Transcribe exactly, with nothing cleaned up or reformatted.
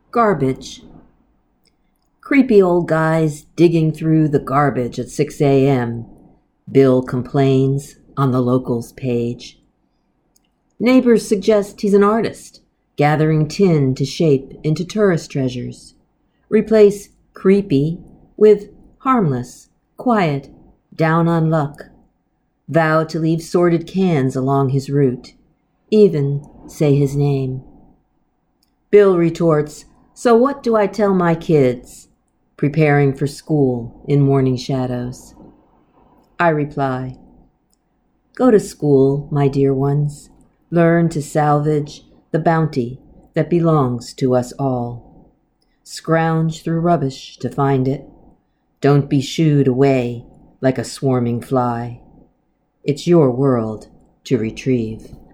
Garbage. Creepy old guys digging through the garbage at six a.m. Bill complains on the locals page. Neighbors suggest he's an artist, gathering tin to shape into tourist treasures. Replace creepy with harmless, quiet, down on luck. Vow to leave sordid cans along his route. Even say his name. Bill retorts, "So what do I tell my kids?" Preparing for school in morning shadows. I reply, "Go to school, my dear ones. Learn to salvage the bounty that belongs to us all. Scrounge through rubbish to find it. Don't be shooed away like a swarming fly. It's your world to retrieve."